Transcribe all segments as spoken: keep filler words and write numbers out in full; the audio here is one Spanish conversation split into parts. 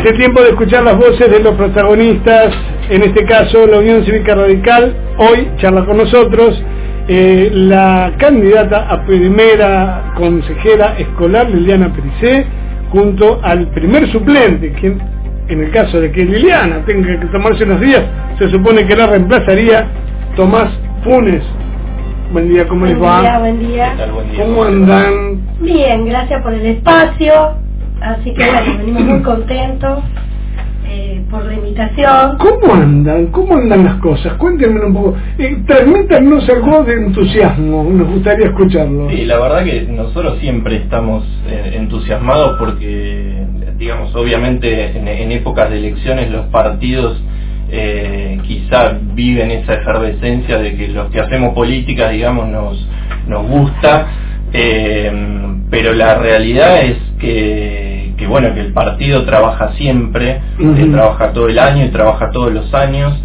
Es el tiempo de escuchar las voces de los protagonistas, en este caso la Unión Cívica Radical. Hoy charla con nosotros eh, la candidata a primera consejera escolar, Liliana Pericé, junto al primer suplente, quien en el caso de que Liliana tenga que tomarse unos días, se supone que la reemplazaría, Tomás Funes. Buen día, ¿cómo les va? Buen día, buen día. ¿Qué tal? Buen día. ¿Cómo andan? Bien, gracias por el espacio. Así que bueno, venimos muy contentos eh, por la invitación. ¿Cómo andan? ¿Cómo andan las cosas? Cuéntenme un poco. Eh, transmítanos algo de entusiasmo, nos gustaría escucharlo. Sí, la verdad que nosotros siempre estamos eh, entusiasmados porque, digamos, obviamente en, en épocas de elecciones los partidos eh, quizá viven esa efervescencia de que los que hacemos política, digamos, nos, nos gusta, eh, pero la realidad es que, que bueno, que el partido trabaja siempre, uh-huh. eh, trabaja todo el año y trabaja todos los años.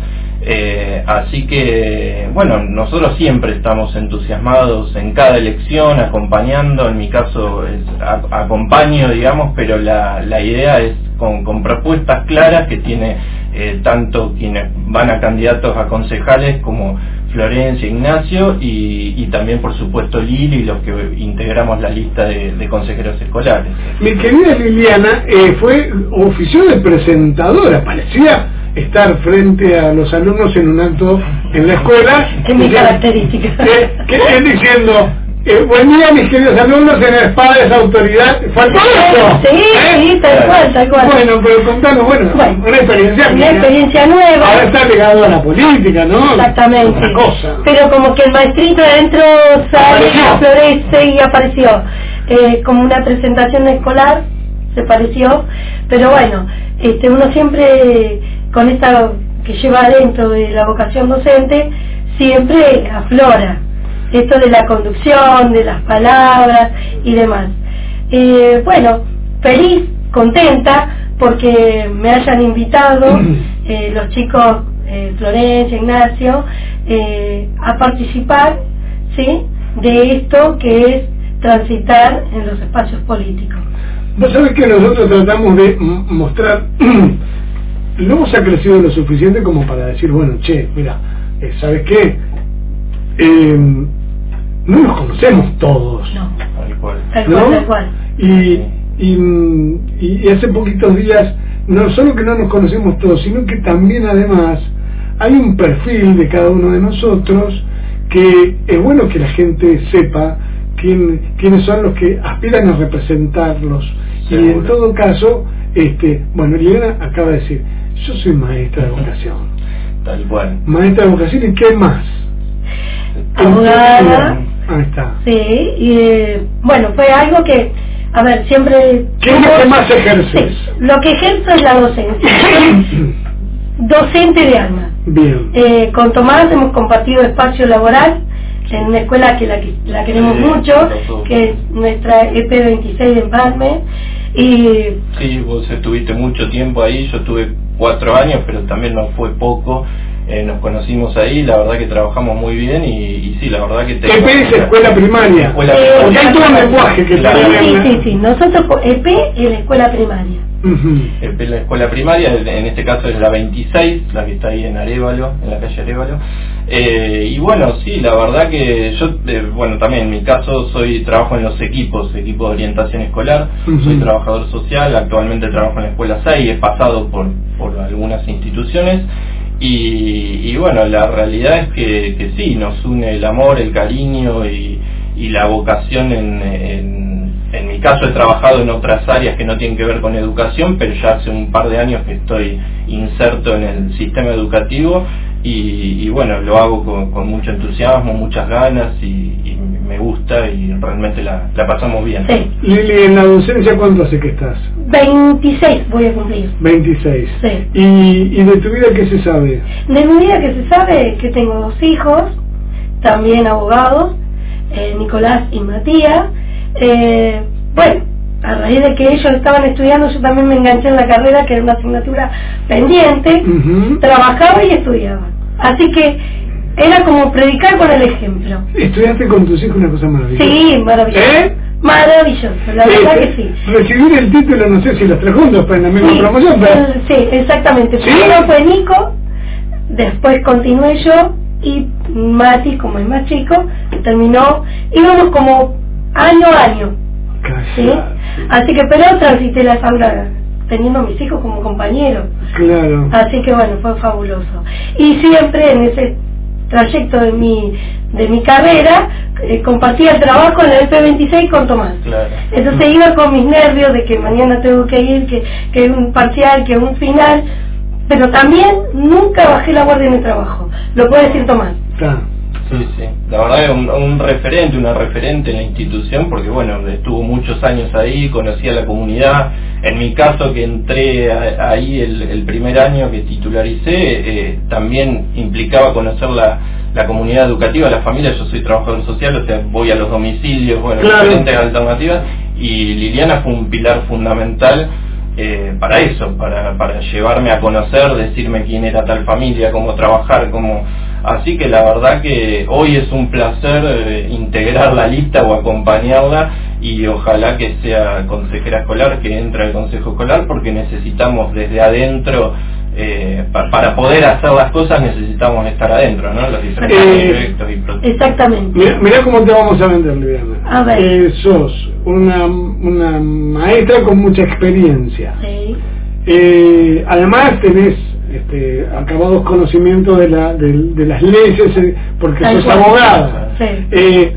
Eh, así que, bueno, nosotros siempre estamos entusiasmados en cada elección, acompañando, en mi caso es, a, acompaño, digamos, pero la, la idea es con, con propuestas claras que tiene eh, tanto quienes van a candidatos a concejales como Florencia, Ignacio y, y también, por supuesto, Lili y los que integramos la lista de, de consejeros escolares. Mi querida Liliana eh, fue ofició de presentadora, parecía estar frente a los alumnos en un acto en la escuela. Es mi característica. Que, que es diciendo, eh, buen día mis queridos alumnos, en el espada de esa autoridad. ¿Faltó eso? Sí, ¿Eh? sí, tal cual, tal cual. Bueno, pero contanos, bueno, bueno una experiencia Una mía. experiencia nueva. Ahora está ligado a la política, ¿no? Exactamente. Otra cosa. Pero como que el maestrito de adentro sale, florece y apareció. Eh, como una presentación escolar, se pareció. Pero bueno, este uno siempre, con esta que lleva adentro de la vocación docente, siempre aflora esto de la conducción, de las palabras y demás. Eh, bueno, feliz, contenta porque me hayan invitado eh, los chicos eh, Florencia, Ignacio, eh, a participar, ¿sí?, de esto que es transitar en los espacios políticos. Vos sabés que nosotros tratamos de m- mostrar Lobos ha crecido lo suficiente como para decir, bueno, che, mira, eh, ¿sabes qué? Eh, no nos conocemos todos. No, Tal cual. tal ¿no? cual, tal cual. Y, y, y hace poquitos días, no solo que no nos conocemos todos, sino que también además hay un perfil de cada uno de nosotros que es bueno que la gente sepa quién, quiénes son los que aspiran a representarlos. Seguro. Y en todo caso, este, bueno, Liliana acaba de decir, yo soy maestra de vocación. Tal cual. Maestra de vocación, ¿y qué más? Abogada. Ahí está. Sí, y eh, bueno, fue algo que, a ver, siempre... ¿Qué es lo que más ejerces? Sí, lo que ejerzo es la docencia. Docente de alma. Bien. Eh, con Tomás hemos compartido espacio laboral en una escuela que la, la queremos Sí, mucho, nosotros. que es nuestra E P veintiséis de Empalme. Y Sí, vos estuviste mucho tiempo ahí, yo estuve cuatro años, pero también no fue poco. Eh, nos conocimos ahí, la verdad que trabajamos muy bien y, y sí, la verdad que... E P es escuela primaria. Escuela Eh, Porque hay todo un lenguaje que Claro. está sí, en la- sí, sí, nosotros por E P en la escuela primaria. Ujú. Eh, la escuela primaria, en este caso es la veintiséis, la que está ahí en Arévalo, en la calle Arévalo. Eh, y bueno, sí, la verdad que yo, eh, bueno, también en mi caso soy trabajo en los equipos, equipo de orientación escolar, Uh-huh. soy trabajador social, actualmente trabajo en la escuela seis, he pasado por, por algunas instituciones. Y, y bueno, la realidad es que, que sí, nos une el amor, el cariño y, y la vocación. En, en, en mi caso he trabajado en otras áreas que no tienen que ver con educación, pero ya hace un par de años que estoy inserto en el sistema educativo y, y bueno, lo hago con, con mucho entusiasmo, muchas ganas y, y me gusta y realmente la, la pasamos bien. Sí, Lili, en la docencia, ¿cuánto hace que estás? veintiséis voy a cumplir. veintiséis. Sí. ¿Y, y de tu vida qué se sabe? De mi vida que se sabe que tengo dos hijos, también abogados, eh, Nicolás y Matías. Eh, bueno, a raíz de que ellos estaban estudiando, yo también me enganché en la carrera, que era una asignatura pendiente, Uh-huh. trabajaba y estudiaba. Así que era como predicar con el ejemplo. ¿Estudiaste con tus hijos una cosa maravillosa? Sí, maravilloso. ¿Eh? Maravilloso, la sí, verdad que sí. Recibir el título, no sé si los tres juntos, pero en la misma sí, promoción. Pero... el, sí, exactamente. ¿Sí? Primero fue Nico, después continué yo, y Mati, como es más chico, terminó, íbamos como año a año. ¿Sí? Así que, pero transité las aulas teniendo a mis hijos como compañeros. Claro. Así que bueno, fue fabuloso. Y siempre en ese trayecto de mi de mi carrera eh, compartía el trabajo en el P veintiséis con Tomás. Claro. Entonces iba con mis nervios de que mañana tengo que ir, que que un parcial, que un final, pero también nunca bajé la guardia en el trabajo. Lo puede decir Tomás. Claro. Sí, sí, la verdad es un, un referente, una referente en la institución, porque bueno, estuvo muchos años ahí, conocía la comunidad. En mi caso, que entré a, ahí el, el primer año que titularicé, eh, también implicaba conocer la, la comunidad educativa, la familia. Yo soy trabajador social, o sea, voy a los domicilios, bueno, claro, diferentes alternativas, y Liliana fue un pilar fundamental eh, para eso, para, para llevarme a conocer, decirme quién era tal familia, cómo trabajar, cómo... Así que la verdad que hoy es un placer eh, integrar la lista o acompañarla, y ojalá que sea consejera escolar, que entre al consejo escolar, porque necesitamos desde adentro, eh, pa, para poder hacer las cosas necesitamos estar adentro, ¿no? Los diferentes eh, proyectos y procesos. Exactamente. Mirá, mirá cómo te vamos a vender, Liliana. A ver. Eh, sos una, una maestra con mucha experiencia. Sí. Eh, además tenés este, acabados conocimientos de, la, de, de las leyes, eh, porque Tal sos cual. abogada. Sí. Eh,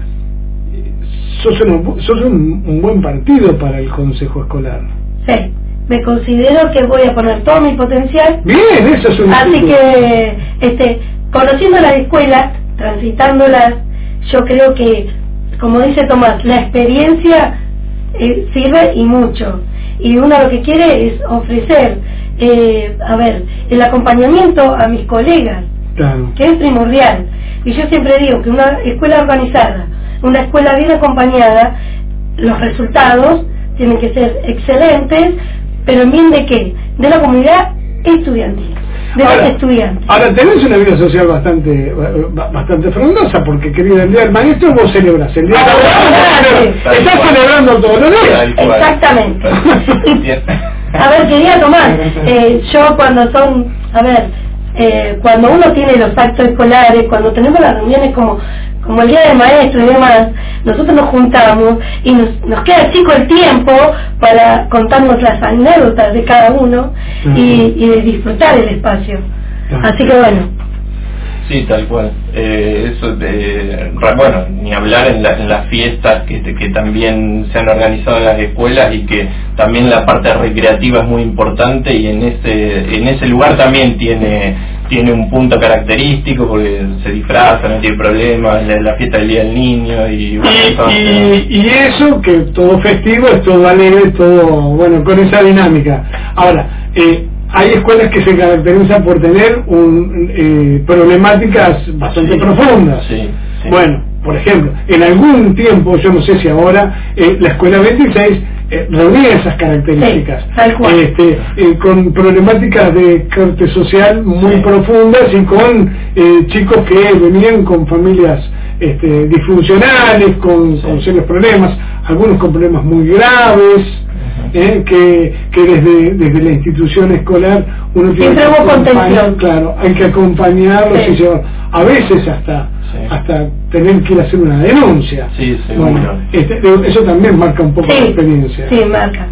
sos un, sos un, un buen partido para el consejo escolar. Sí. Me considero que voy a poner todo mi potencial. Bien, eso es un Así título. que, este, conociendo las escuelas, transitándolas, yo creo que, como dice Tomás, la experiencia eh, sirve y mucho. Y uno lo que quiere es ofrecer, eh, a ver, el acompañamiento a mis colegas, Claro. que es primordial. Y yo siempre digo que una escuela organizada, una escuela bien acompañada, los resultados tienen que ser excelentes, pero en bien de qué? De la comunidad estudiantil, de Ahora, los estudiantes. ahora tenés una vida social bastante bastante frondosa, porque querido, el día del maestro vos celebras el día Ah, del maestro, claro. estás celebrando todos los días. Tal cual. Exactamente. Tal- A ver, quería tomar, eh, yo cuando son, a ver, eh, cuando uno tiene los actos escolares, cuando tenemos las reuniones como como el día del maestro y demás, nosotros nos juntamos y nos, nos queda chico el tiempo para contarnos las anécdotas de cada uno y, y de disfrutar el espacio. Así que bueno. Sí, tal cual. Eh, eso de, bueno, ni hablar en, la, en las fiestas que, que también se han organizado en las escuelas, y que también la parte recreativa es muy importante, y en ese en ese lugar también tiene tiene un punto característico, porque se disfraza, no tiene problemas, la, la fiesta del Día del Niño y, bueno, Y, entonces, y, y eso, que todo festivo, es todo alegre, todo, bueno, con esa dinámica. Ahora, eh, hay escuelas que se caracterizan por tener un, eh, problemáticas bastante sí, profundas. sí, sí. Bueno, por ejemplo, en algún tiempo, yo no sé si ahora, eh, la escuela veintiséis eh, reunía esas características, Sí, tal cual. este, eh, con problemáticas de corte social muy Sí. profundas, y con eh, chicos que venían con familias este, disfuncionales, con, Sí. con serios problemas, algunos con problemas muy graves. Eh, que, que desde, desde la institución escolar uno tiene Siempre que hubo acompañar, contención. claro, hay que acompañarlos Sí. y llevar, a veces hasta Sí. hasta tener que ir a hacer una denuncia. Sí, seguro. Bueno, este, eso también marca un poco la Sí, experiencia. sí, marca.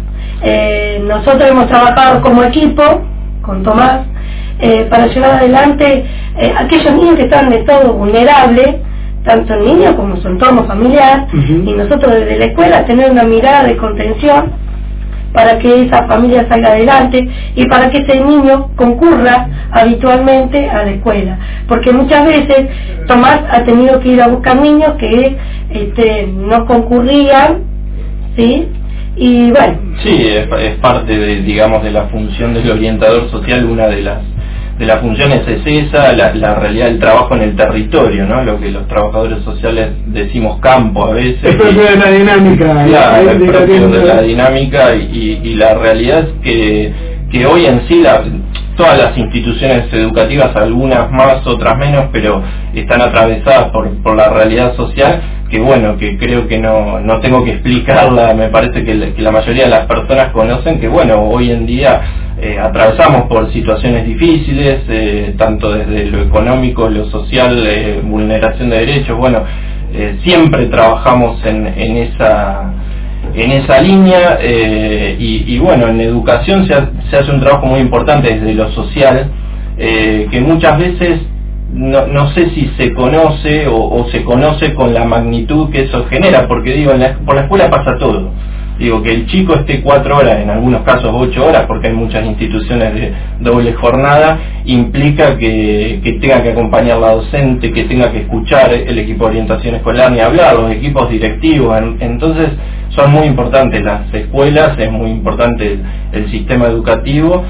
Eh, nosotros hemos trabajado como equipo, con Tomás, eh, para llevar adelante eh, aquellos niños que están en estado vulnerable, tanto en niños como en su entorno familiar, Ujú. y nosotros desde la escuela tener una mirada de contención para que esa familia salga adelante y para que ese niño concurra habitualmente a la escuela, porque muchas veces Tomás ha tenido que ir a buscar niños que este, no concurrían, ¿sí? Y bueno, Sí, es, es parte de, digamos, de la función del orientador social. Una de las de las funciones es esa, la, la realidad del trabajo en el territorio, ¿no? Lo que los trabajadores sociales decimos campo a veces. Es propio de la dinámica. Claro, de- es de la propio de dinámica. la dinámica, y, y la realidad es que, que hoy en sí la, todas las instituciones educativas, algunas más, otras menos, pero están atravesadas por, por la realidad social, que bueno, que creo que no, no tengo que explicarla, me parece que la, que la mayoría de las personas conocen que bueno, hoy en día eh, atravesamos por situaciones difíciles, eh, tanto desde lo económico, lo social, eh, vulneración de derechos, bueno, eh, siempre trabajamos en, en esa en esa línea eh, y, y bueno, en educación se, ha, se hace un trabajo muy importante desde lo social, eh, que muchas veces No, no sé si se conoce o, o se conoce con la magnitud que eso genera, porque digo, en la, por la escuela pasa todo. Digo, que el chico esté cuatro horas, en algunos casos ocho horas, porque hay muchas instituciones de doble jornada, implica que, que tenga que acompañar la docente, que tenga que escuchar el equipo de orientación escolar, ni hablar, los equipos directivos. Entonces son muy importantes las escuelas, es muy importante el, el sistema educativo.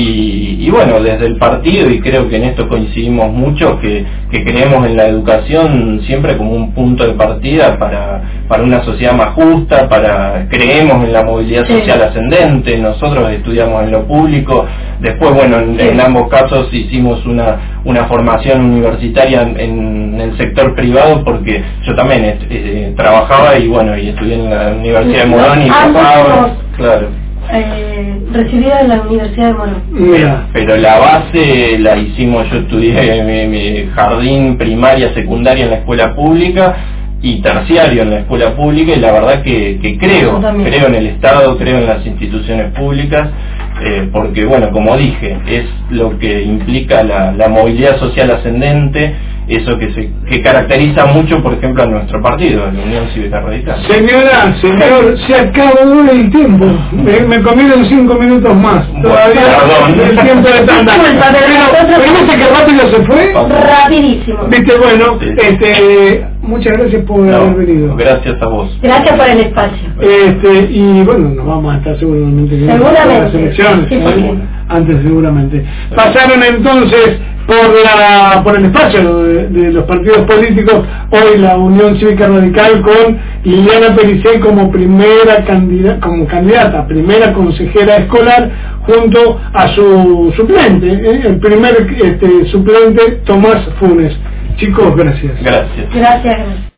Y, y bueno, desde el partido, y creo que en esto coincidimos mucho, que, que creemos en la educación siempre como un punto de partida para, para una sociedad más justa, para creemos en la movilidad sí. social ascendente. Nosotros estudiamos en lo público, después bueno, en, sí. en ambos casos hicimos una, una formación universitaria en, en el sector privado, porque yo también eh, trabajaba y bueno, y estudié en la Universidad de Morón y pasaba, claro. Eh, recibida en la Universidad de Morón. Mira. Pero la base la hicimos, yo estudié mi, mi jardín, primaria, secundaria en la escuela pública y terciario en la escuela pública, y la verdad que, que creo, creo en el Estado, creo en las instituciones públicas, eh, porque bueno, como dije, es lo que implica la, la movilidad social ascendente, eso que se que caracteriza mucho, por ejemplo, a nuestro partido, la Unión Cívica Radical. Señora, señor, se acabó el tiempo. Me, me comieron cinco minutos más. Todavía Perdón. el tiempo de tanta. Pero viste que rápido se fue. Rapidísimo. Viste, bueno, este, muchas gracias por No, haber venido. Gracias a vos. Gracias por el espacio. Este, y bueno, nos vamos a estar seguramente en Seguramente. las elecciones. Sí, sí. Antes seguramente. Pasaron entonces por la por el espacio de, de los partidos políticos hoy la Unión Cívica Radical, con Liliana Pericé como primera candidata, como candidata, primera consejera escolar, junto a su suplente, ¿eh? el primer este, suplente, Tomás Funes. Chicos, gracias. Gracias. Gracias.